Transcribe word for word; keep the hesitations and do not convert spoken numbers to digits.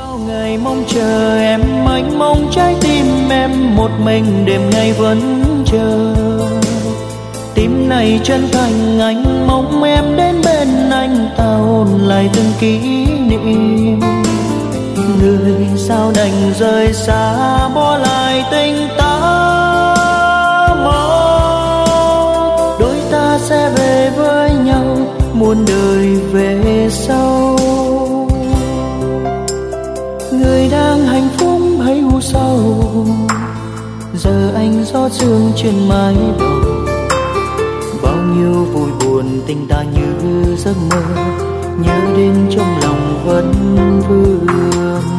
bao ngày mong chờ em, anh mong trái tim em một mình đêm nay vẫn chờ. Tim này chân thành anh mong em đến bên anh, ta ôn lại từng kỷ niệm. Người sao đành rời xa bỏ lại tình ta mau. Đôi ta sẽ về với nhau muôn đời về sau. Người đang hạnh phúc hay u sầu, giờ anh gió sương trên mái đầu. Bao nhiêu vui buồn tình ta như giấc mơ, nhớ đến trong lòng vẫn vương.